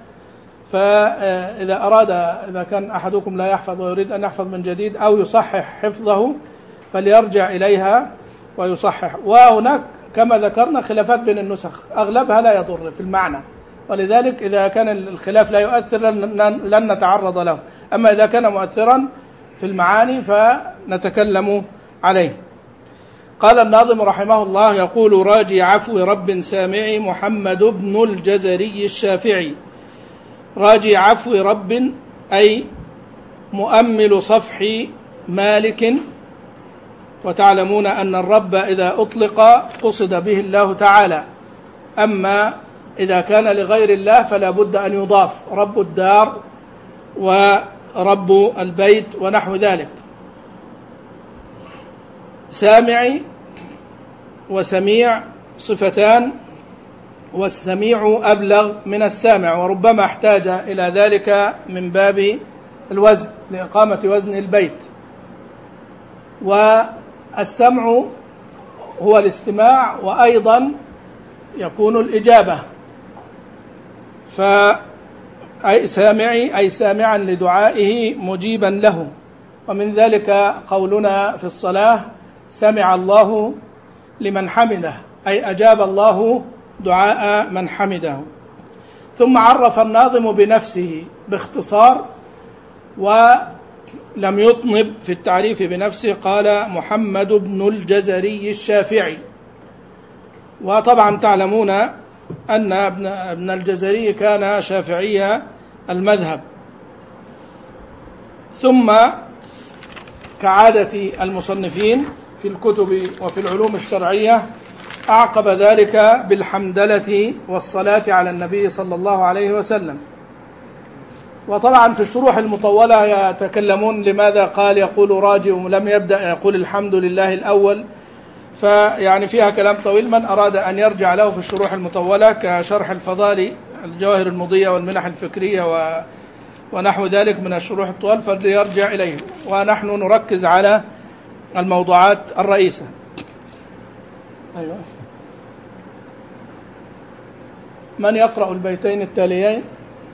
إذا كان أحدكم لا يحفظ ويريد أن يحفظ من جديد أو يصحح حفظه فليرجع إليها ويصحح. وهناك كما ذكرنا خلافات بين النسخ، أغلبها لا يضر في المعنى، ولذلك إذا كان الخلاف لا يؤثر لن نتعرض له. أما إذا كان مؤثرا في المعاني فنتكلم عليه. قال الناظم رحمه الله: يقول: راجي عفو رب سامعي، محمد بن الجزري الشافعي. راجي عفو رب أي مؤمل صفح مالك، وتعلمون أن الرب إذا أطلق قصد به الله تعالى، أما إذا كان لغير الله فلا بد أن يضاف رب الدار ورب البيت ونحو ذلك. سامعي وسميع صفتان، والسميع أبلغ من السامع، وربما احتاج إلى ذلك من باب الوزن لإقامة وزن البيت. والسمع هو الاستماع، وأيضا يكون الإجابة. فأي سامعي أي سامعا لدعائه مجيبا له. ومن ذلك قولنا في الصلاة: سمع الله لمن حمده، أي أجاب الله دعاء من حمده. ثم عرف الناظم بنفسه باختصار، لم يطنب في التعريف بنفسه، قال محمد بن الجزري الشافعي. وطبعا تعلمون أن ابن الجزري كان شافعي المذهب، ثم كعادة المصنفين في الكتب وفي العلوم الشرعية أعقب ذلك بالحمدلة والصلاة على النبي صلى الله عليه وسلم. وطبعا في الشروح المطولة يتكلمون لماذا قال يقول راجي ولم يبدأ يقول الحمد لله الأول، فيعني فيها كلام طويل. من أراد أن يرجع له في الشروح المطولة كشرح الفضالي، الجواهر المضية والمنح الفكرية ونحو ذلك من الشروح الطوال، فليرجع إليه. ونحن نركز على الموضوعات الرئيسة. أيوة. من يقرأ البيتين التاليين؟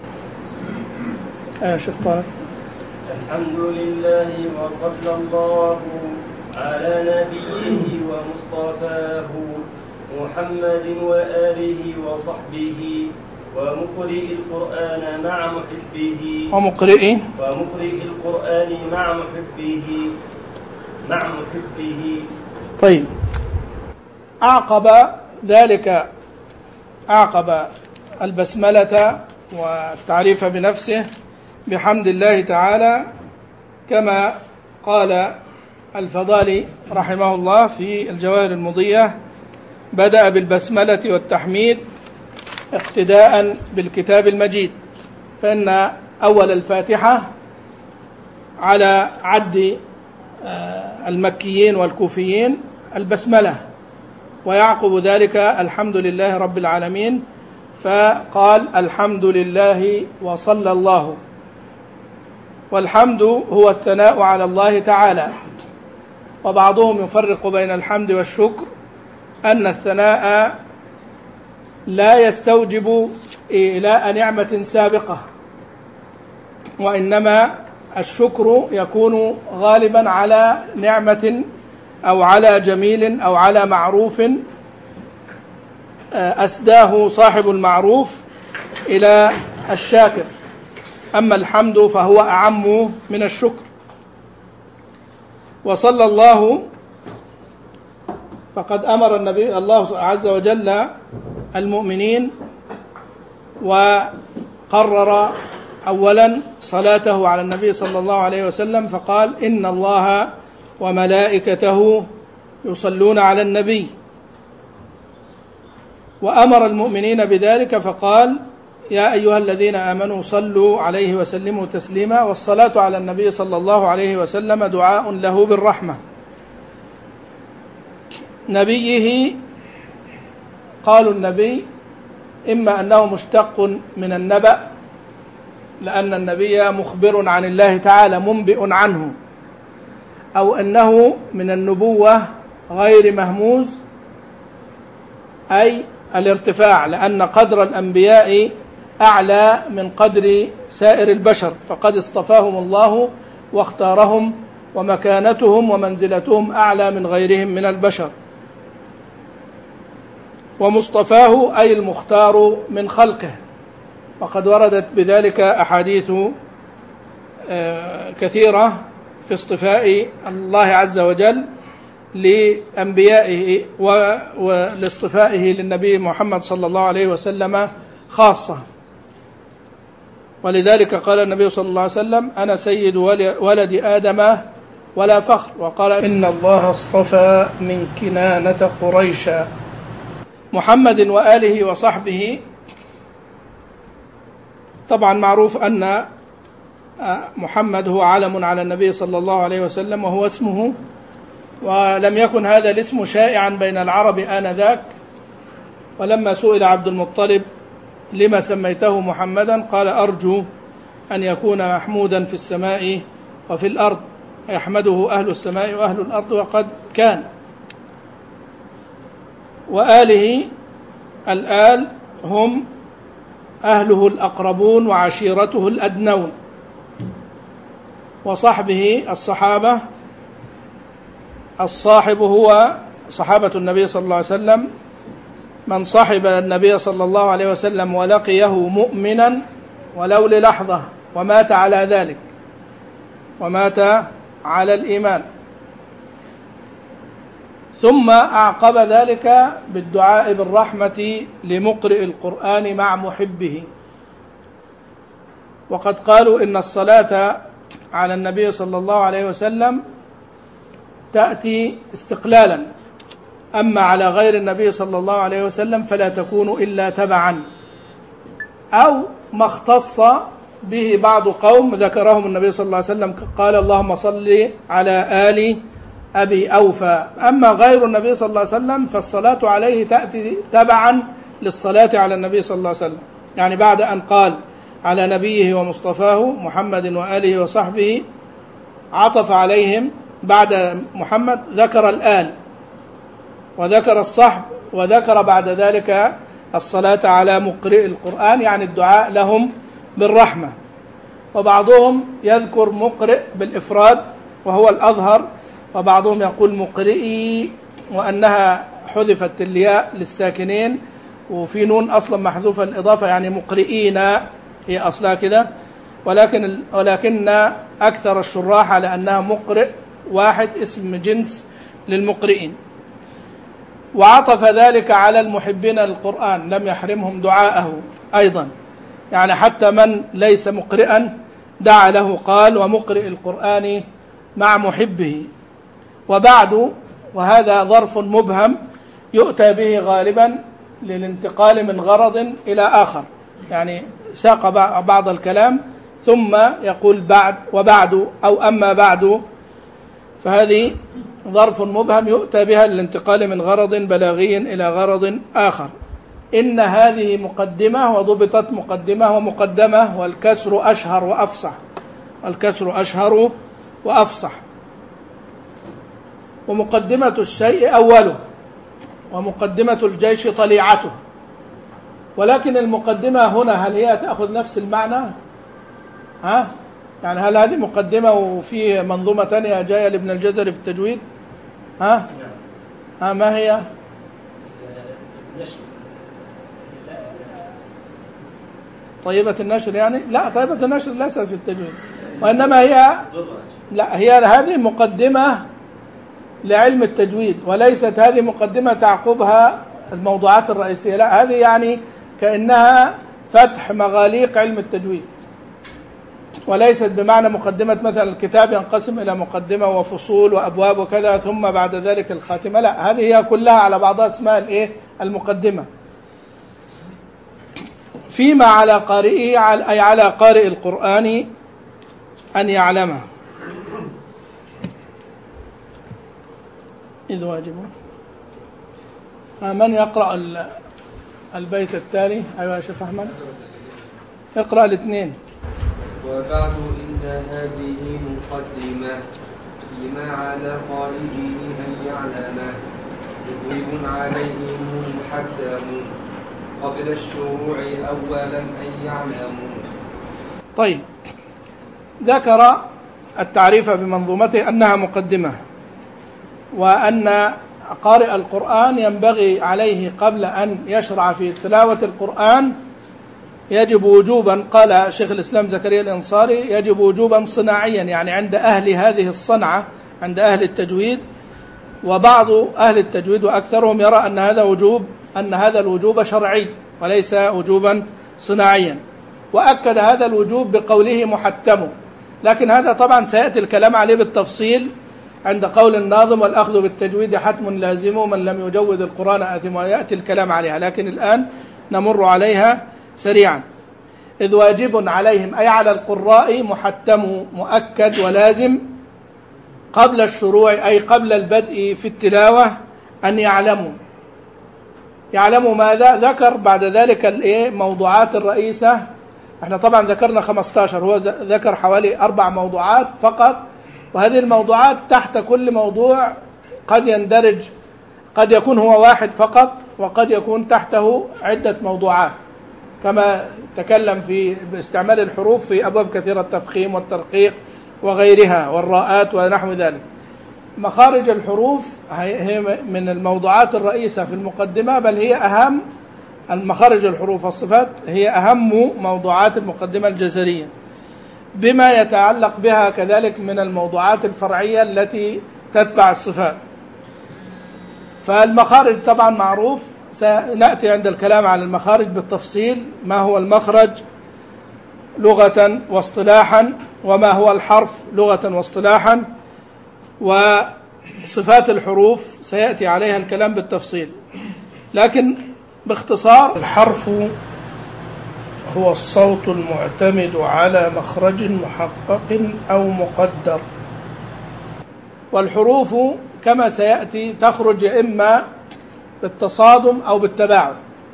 شيخ طارق. الحمد لله وصلى الله على نبيه ومصطفاه محمد وآله وصحبه ومقرئ القرآن مع محبه ومقرئ القرآن مع محبه. طيب، أعقب ذلك البسملة والتعريف بنفسه بحمد الله تعالى، كما قال الفضالي رحمه الله في الجواهر المضية: بدأ بالبسملة والتحميد اقتداء بالكتاب المجيد، فإن أول الفاتحة على عد المكيين والكوفيين البسملة، ويعقب ذلك الحمد لله رب العالمين، فقال الحمد لله وصلى الله. والحمد هو الثناء على الله تعالى، وبعضهم يفرق بين الحمد والشكر، أن الثناء لا يستوجب إيلاء نعمة سابقة، وإنما الشكر يكون غالبا على نعمة أو على جميل أو على معروف أسداه صاحب المعروف إلى الشاكر. أما الحمد فهو أعم من الشكر. وصلى الله، فقد أمر النبي الله عز وجل المؤمنين وقرر أولا صلاته على النبي صلى الله عليه وسلم، فقال إن الله وملائكته يصلون على النبي، وأمر المؤمنين بذلك فقال يا أيها الذين آمنوا صلوا عليه وسلموا تسليما. والصلاة على النبي صلى الله عليه وسلم دعاء له بالرحمة. نبيه، قالوا النبي إما أنه مشتق من النبأ، لأن النبي مخبر عن الله تعالى منبئ عنه، أو أنه من النبوة غير مهموز، أي الارتفاع، لأن قدر الأنبياء أعلى من قدر سائر البشر، فقد اصطفاهم الله واختارهم، ومكانتهم ومنزلتهم أعلى من غيرهم من البشر. ومصطفاه أي المختار من خلقه، وقد وردت بذلك أحاديث كثيرة في اصطفاء الله عز وجل لأنبيائه ولاصطفائه للنبي محمد صلى الله عليه وسلم خاصة. ولذلك قال النبي صلى الله عليه وسلم أنا سيد ولد آدم ولا فخر، وقال إن الله اصطفى من كنانة قريشا. محمد وآله وصحبه، طبعا معروف أن محمد هو علم على النبي صلى الله عليه وسلم وهو اسمه، ولم يكن هذا الاسم شائعا بين العرب آنذاك. ولما سئل عبد المطلب لما سميته محمدا قال أرجو أن يكون محمودا في السماء وفي الأرض، يحمده أهل السماء وأهل الأرض، وقد كان. وآله، الآل هم أهله الأقربون وعشيرته الأدنون. وصحبه الصحابة، الصاحب هو صحابة النبي صلى الله عليه وسلم، من صحب النبي صلى الله عليه وسلم ولقيه مؤمنا ولو للحظة ومات على ذلك. ومات على الإيمان. ثم أعقب ذلك بالدعاء بالرحمة لمقرئ القرآن مع محبه. وقد قالوا إن الصلاة على النبي صلى الله عليه وسلم تأتي استقلالا، أما على غير النبي صلى الله عليه وسلم فلا تكون إلا تبعا، أو ما اختص به بعض قوم ذكرهم النبي صلى الله عليه وسلم، قال اللهم صل على آل أبي أوفى. أما غير النبي صلى الله عليه وسلم فالصلاة عليه تأتي تبعا للصلاة على النبي صلى الله عليه وسلم، يعني بعد أن قال على نبيه ومصطفاه محمد وآله وصحبه عطف عليهم بعد محمد، ذكر الآل وذكر الصحب وذكر بعد ذلك الصلاة على مقرئ القرآن، يعني الدعاء لهم بالرحمة. وبعضهم يذكر مقرئ بالإفراد وهو الأظهر، وبعضهم يقول مقرئي وأنها حذفت الياء للساكنين وفي نون أصلا محذوفة الإضافة، يعني مقرئين هي أصلها كده، ولكن أكثر الشراح على أنها مقرئ واحد اسم جنس للمقرئين. وعطف ذلك على المحبين للقرآن، لم يحرمهم دعاءه أيضا، يعني حتى من ليس مقرئا دعا له، قال ومقرئ القرآن مع محبه. وبعد، وهذا ظرف مبهم يؤتى به غالبا للانتقال من غرض إلى آخر، يعني ساق بعض الكلام ثم يقول بعد وبعد أو أما بعد، فهذه ظرف مبهم يؤتى بها للانتقال من غرض بلاغي إلى غرض آخر. إن هذه مقدمة وضبطت مقدمة ومقدمة، والكسر أشهر وأفصح، الكسر أشهر وأفصح. ومقدمة الشيء أوله، ومقدمة الجيش طليعته. ولكن المقدمة هنا هل هي تأخذ نفس المعنى؟ يعني هل هذه مقدمة وفي منظومة تانية جاية لابن الجزري في التجويد؟ ما هي؟ طيبة النشر يعني؟ لا، طيبة النشر ليست في التجويد، وإنما هي هذه مقدمة لعلم التجويد، وليست هذه مقدمة تعقبها الموضوعات الرئيسية، لا، هذه يعني كأنها فتح مغاليق علم التجويد، وليست بمعنى مقدمة مثلا الكتاب ينقسم إلى مقدمة وفصول وأبواب وكذا ثم بعد ذلك الخاتمة، لا، هذه هي كلها على بعضها اسمها المقدمة. فيما على قارئه، أي على قارئ القرآن أن يعلمه. إذ واجبه. من يقرأ البيت التالي؟ أيها يا شيخ أحمد اقرأ الاثنين. وبعد إن هذه مقدمة فيما على قارئه أن يعلمه، مجيب عليه محتم قبل الشروع أولا أن يعلموا. طيب، ذكر التعريف بمنظومته أنها مقدمة، وأن قارئ القرآن ينبغي عليه قبل أن يشرع في تلاوة القرآن يجب وجوبا، قال شيخ الإسلام زكريا الأنصاري، يجب وجوبا صناعيا، يعني عند أهل هذه الصنعة، عند أهل التجويد. وبعض أهل التجويد وأكثرهم يرى أن هذا الوجوب شرعي وليس وجوبا صناعيا، وأكد هذا الوجوب بقوله محتم، لكن هذا طبعا سيأتي الكلام عليه بالتفصيل عند قول الناظم والأخذ بالتجويد حتم لازم من لم يجود القرآن آثم، ويأتي الكلام عليها، لكن الآن نمر عليها سريعا. إذ واجب عليهم أي على القراء محتم مؤكد ولازم قبل الشروع، أي قبل البدء في التلاوة، أن يعلموا ماذا؟ ذكر بعد ذلك موضوعات الرئيسة. احنا طبعا ذكرنا 15، هو ذكر حوالي 4 موضوعات فقط، وهذه الموضوعات تحت كل موضوع قد يندرج، قد يكون هو واحد فقط وقد يكون تحته عدة موضوعات، كما تكلم باستعمال الحروف في أبواب كثيرة، التفخيم والترقيق وغيرها والراءات ونحو ذلك. مخارج الحروف هي من الموضوعات الرئيسة في المقدمة، بل هي أهم المخارج الحروف والصفات، هي أهم موضوعات المقدمة الجزرية. بما يتعلق بها كذلك من الموضوعات الفرعية التي تتبع الصفات. فالمخارج طبعا معروف، سنأتي عند الكلام عن المخارج بالتفصيل، ما هو المخرج لغة واصطلاحا، وما هو الحرف لغة واصطلاحا، وصفات الحروف سيأتي عليها الكلام بالتفصيل. لكن باختصار، الحرف هو الصوت المعتمد على مخرج محقق أو مقدر، والحروف كما سيأتي تخرج إما بالتصادم أو بالتباعد.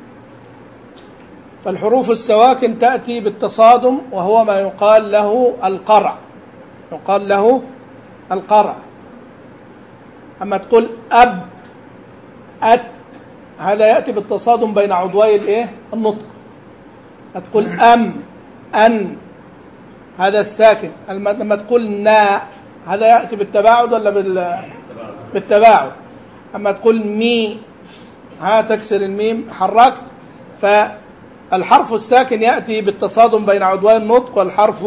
فالحروف السواكن تأتي بالتصادم، وهو ما يقال له القرع، يقال له القرع. أما تقول أب، أت، هذا يأتي بالتصادم بين عضوي النطق. تقول أم، أن، هذا الساكن. لما تقول نا، هذا يأتي بالتباعد ولا بالتباعد. أما تقول مي، ها تكسر الميم، حركت. فالحرف الساكن يأتي بالتصادم بين عضوي النطق، والحرف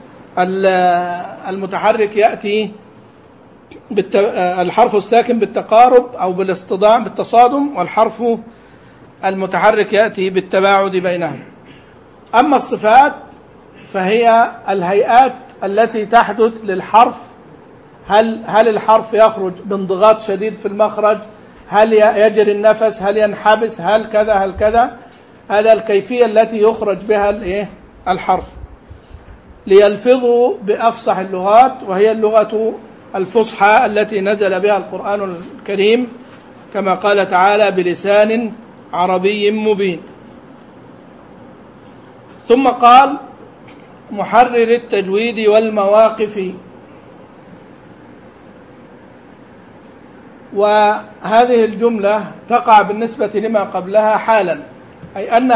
المتحرك يأتي الحرف الساكن بالتقارب أو بالاصطدام بالتصادم، والحرف المتحرك يأتي بالتباعد بينهم. أما الصفات فهي الهيئات التي تحدث للحرف. هل الحرف يخرج بانضغاط شديد في المخرج؟ هل يجري النفس؟ هل ينحبس؟ هل كذا؟ هل كذا؟ هذا الكيفية التي يخرج بها الحرف، ليلفظوا بأفصح اللغات، وهي اللغة الفصحى التي نزل بها القرآن الكريم، كما قال تعالى: بلسان عربي مبين. ثم قال: محرر التجويد والمواقف. وهذه الجملة تقع بالنسبة لما قبلها حالا، أي أن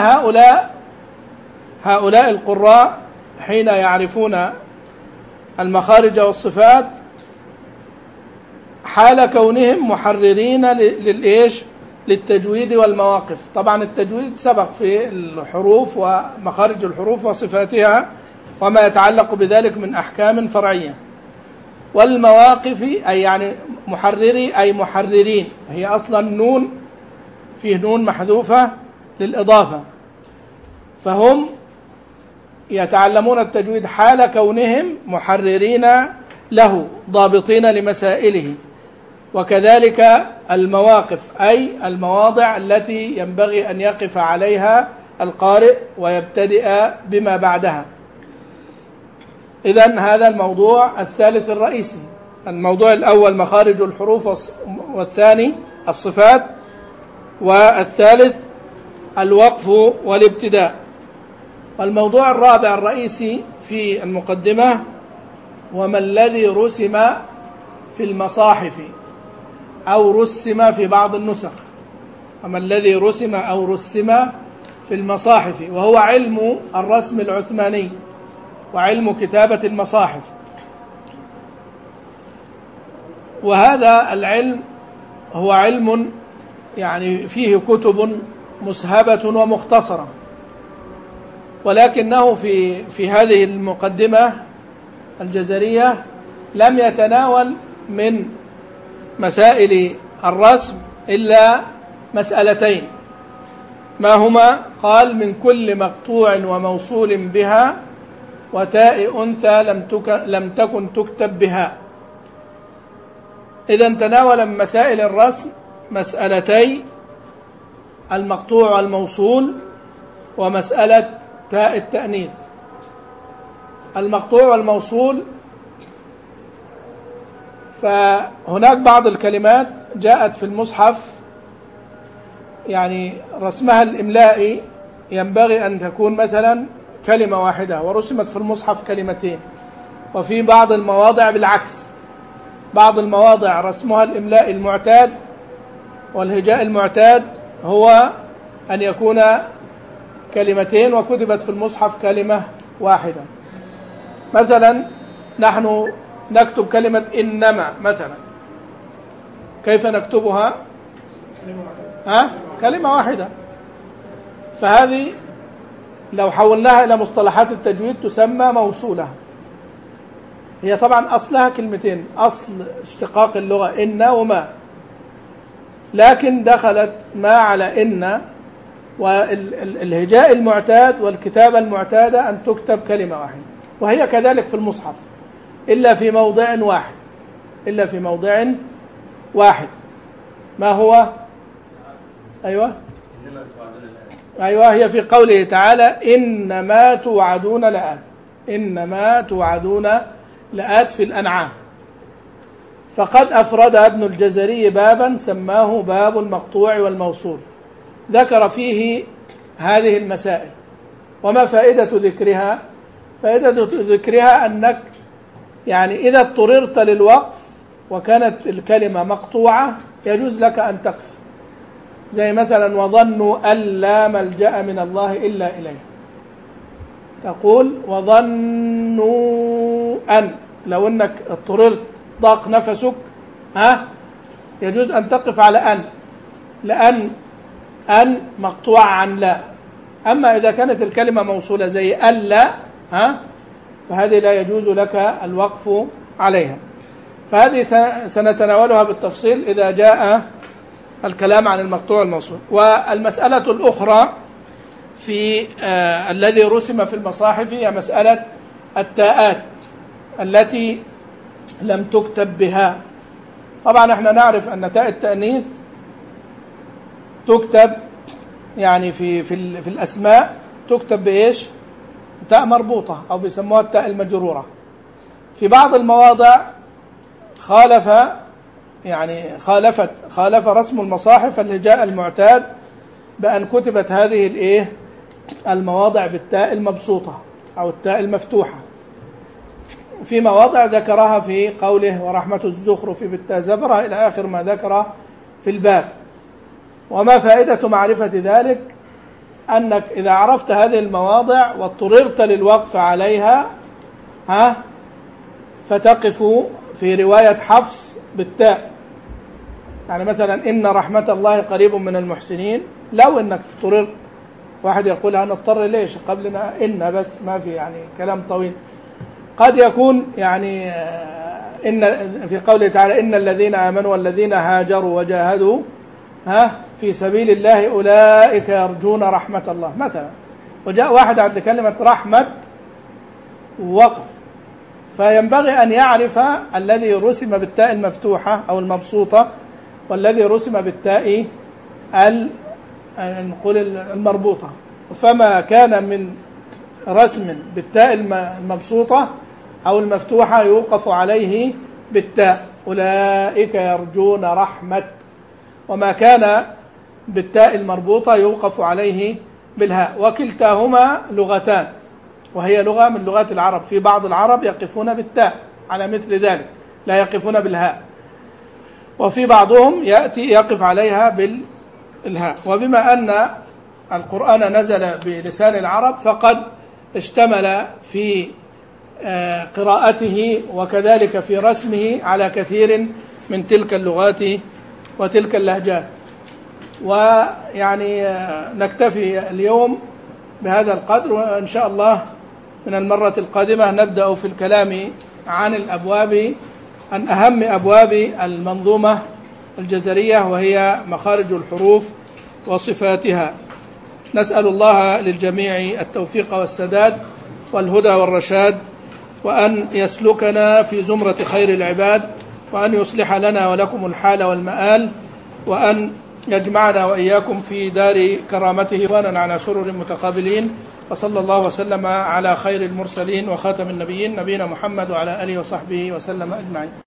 هؤلاء القراء حين يعرفون المخارج والصفات حال كونهم محررين للتجويد والمواقف. طبعا التجويد سبق في الحروف ومخارج الحروف وصفاتها وما يتعلق بذلك من أحكام فرعية. والمواقف أي يعني محرري أي محررين، هي أصلا نون، فيه نون محذوفة للإضافة، فهم يتعلمون التجويد حال كونهم محررين له، ضابطين لمسائله. وكذلك المواقف أي المواضع التي ينبغي أن يقف عليها القارئ ويبتدئ بما بعدها. إذن هذا الموضوع الثالث الرئيسي. الموضوع الأول مخارج الحروف، والثاني الصفات، والثالث الوقف والابتداء. الموضوع الرابع الرئيسي في المقدمة: وما الذي رسم في المصاحف أو رسم في بعض النسخ. وما الذي رسم أو رسم في المصاحف، وهو علم الرسم العثماني وعلم كتابة المصاحف. وهذا العلم هو علم يعني فيه كتب مسهبة ومختصرة، ولكنه في هذه المقدمة الجزرية لم يتناول من مسائل الرسم إلا مسألتين. ما هما؟ قال: من كل مقطوع وموصول بها، وتاء أنثى لم تكن تكتب بها. إذن تناول من مسائل الرسم مسألتي المقطوع والموصول ومسألة تاء التأنيث. المقطوع والموصول، فهناك بعض الكلمات جاءت في المصحف يعني رسمها الإملائي ينبغي أن تكون مثلا كلمة واحدة، ورسمت في المصحف كلمتين. وفي بعض المواضع بالعكس، بعض المواضع رسمها الإملائي المعتاد والهجاء المعتاد هو أن يكون كلمتين، وكتبت في المصحف كلمة واحدة. مثلا نحن نكتب كلمة إنما مثلا، كيف نكتبها؟ كلمة واحدة. فهذه لو حولناها إلى مصطلحات التجويد تسمى موصولة، هي طبعا أصلها كلمتين، أصل اشتقاق اللغة إن وما، لكن دخلت ما على إن، والهجاء المعتاد والكتابة المعتادة أن تكتب كلمة واحدة، وهي كذلك في المصحف إلا في موضع واحد، إلا في موضع واحد. ما هو؟ أيوة أيوة، هي في قوله تعالى إنما توعدون لآت، إنما توعدون لآت في الأنعام. فقد أفرد ابن الجزري بابا سماه باب المقطوع والموصول، ذكر فيه هذه المسائل. وما فائدة ذكرها؟ فائدة ذكرها أنك يعني إذا اضطررت للوقف وكانت الكلمة مقطوعة يجوز لك أن تقف، زي مثلا وظنوا أن لا ملجأ من الله إلا إليه، تقول وظنوا أن، لو أنك اضطررت ضاق نفسك يجوز أن تقف على أن، لأن أن مقطوعة عن لا. أما إذا كانت الكلمة موصولة زي ألا فهذه لا يجوز لك الوقف عليها. فهذه سنتناولها بالتفصيل إذا جاء الكلام عن المقطوع الموصول. والمسألة الأخرى في الذي رسم في المصاحف هي مسألة التاءات التي لم تكتب بها. طبعا احنا نعرف أن تاء التأنيث تكتب يعني في الأسماء تكتب بإيش؟ تاء مربوطة أو بيسموها التاء المجرورة. في بعض المواضع خالف رسم المصاحف الهجاء المعتاد بأن كتبت هذه المواضع بالتاء المبسوطة أو التاء المفتوحة. في مواضع ذكرها في قوله ورحمة الزخرف بالتاء زبرة إلى آخر ما ذكر في الباب. وما فائدة معرفة ذلك؟ أنك إذا عرفت هذه المواضع واضطررت للوقف عليها فتقف في رواية حفص بالتاء، يعني مثلا إن رحمة الله قريب من المحسنين، لو إنك اضطررت، واحد يقول أنا اضطر ليش قبلنا إن بس ما في يعني كلام طويل، قد يكون يعني إن في قوله تعالى إن الذين آمنوا والذين هاجروا وجاهدوا في سبيل الله أولئك يرجون رحمة الله مثلا، وجاء واحد عند كلمة رحمة وقف، فينبغي أن يعرف الذي رسم بالتاء المفتوحة أو المبسوطة والذي رسم بالتاء نقول المربوطة. فما كان من رسم بالتاء المبسوطة أو المفتوحة يوقف عليه بالتاء أولئك يرجون رحمة، وما كان بالتاء المربوطة يوقف عليه بالهاء. وكلتاهما لغتان، وهي لغة من لغات العرب. في بعض العرب يقفون بالتاء على مثل ذلك لا يقفون بالهاء، وفي بعضهم يقف عليها بالهاء. وبما أن القرآن نزل بلسان العرب فقد اشتمل في قراءته وكذلك في رسمه على كثير من تلك اللغات وتلك اللهجات. ويعني نكتفي اليوم بهذا القدر، وإن شاء الله من المرة القادمة نبدأ في الكلام عن الأبواب، عن أهم أبواب المنظومة الجزرية وهي مخارج الحروف وصفاتها. نسأل الله للجميع التوفيق والسداد والهدى والرشاد، وأن يسلكنا في زمرة خير العباد، وأن يصلح لنا ولكم الحال والمآل، وأن يجمعنا وإياكم في دار كرامته وانا على سرر متقابلين. وصلى الله وسلم على خير المرسلين وخاتم النبيين نبينا محمد وعلى آله وصحبه وسلم أجمعين.